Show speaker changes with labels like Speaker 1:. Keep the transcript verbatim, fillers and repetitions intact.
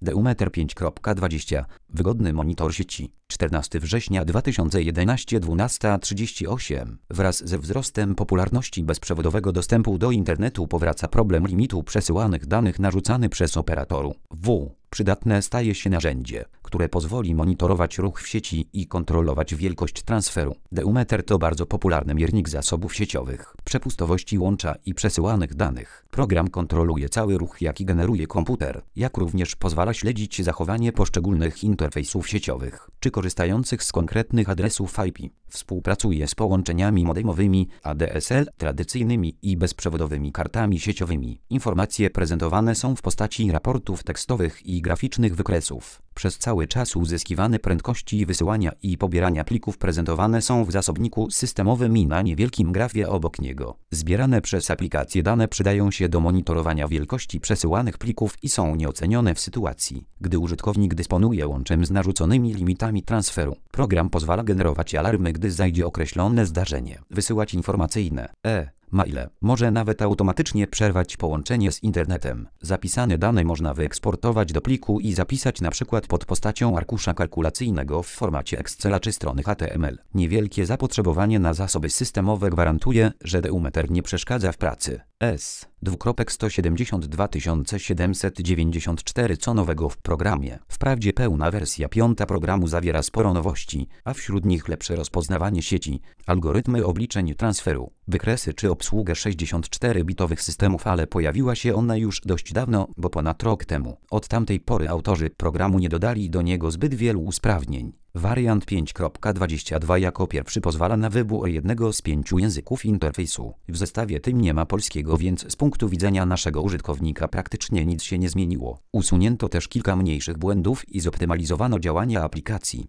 Speaker 1: Deumeter pięć kropka dwadzieścia. Wygodny monitor sieci. czternastego września dwa tysiące jedenastego, dwunasta trzydzieści osiem. Wraz ze wzrostem popularności bezprzewodowego dostępu do internetu powraca problem limitu przesyłanych danych narzucany przez operatorów. W. Przydatne staje się narzędzie, które pozwoli monitorować ruch w sieci i kontrolować wielkość transferu. Deumeter to bardzo popularny miernik zasobów sieciowych, przepustowości łącza i przesyłanych danych. Program kontroluje cały ruch, jaki generuje komputer, jak również pozwala śledzić zachowanie poszczególnych interfejsów sieciowych, czy korzystających z konkretnych adresów I P. Współpracuje z połączeniami modemowymi, A D S L, tradycyjnymi i bezprzewodowymi kartami sieciowymi. Informacje prezentowane są w postaci raportów tekstowych i graficznych wykresów. Przez cały czas uzyskiwane prędkości wysyłania i pobierania plików prezentowane są w zasobniku systemowym i na niewielkim grafie obok niego. Zbierane przez aplikacje dane przydają się do monitorowania wielkości przesyłanych plików i są nieocenione w sytuacji, gdy użytkownik dysponuje łączem z narzuconymi limitami transferu. Program pozwala generować alarmy, gdy zajdzie określone zdarzenie, wysyłać informacyjne e maile, może nawet automatycznie przerwać połączenie z internetem. Zapisane dane można wyeksportować do pliku i zapisać na przykład pod postacią arkusza kalkulacyjnego w formacie Excela czy strony H T M L. Niewielkie zapotrzebowanie na zasoby systemowe gwarantuje, że Deumeter nie przeszkadza w pracy. S. sto siedemdziesiąt dwa tysiące siedemset dziewięćdziesiąt cztery. Co nowego w programie? Wprawdzie pełna wersja piąta programu zawiera sporo nowości, a wśród nich lepsze rozpoznawanie sieci, algorytmy obliczeń transferu, wykresy czy obsługę sześćdziesiąt cztery bitowych systemów, ale pojawiła się ona już dość dawno, bo ponad rok temu. Od tamtej pory autorzy programu nie dodali do niego zbyt wielu usprawnień. Wariant pięć kropka dwadzieścia dwa jako pierwszy pozwala na wybór jednego z pięciu języków interfejsu. W zestawie tym nie ma polskiego, więc z punktu widzenia naszego użytkownika praktycznie nic się nie zmieniło. Usunięto też kilka mniejszych błędów i zoptymalizowano działania aplikacji.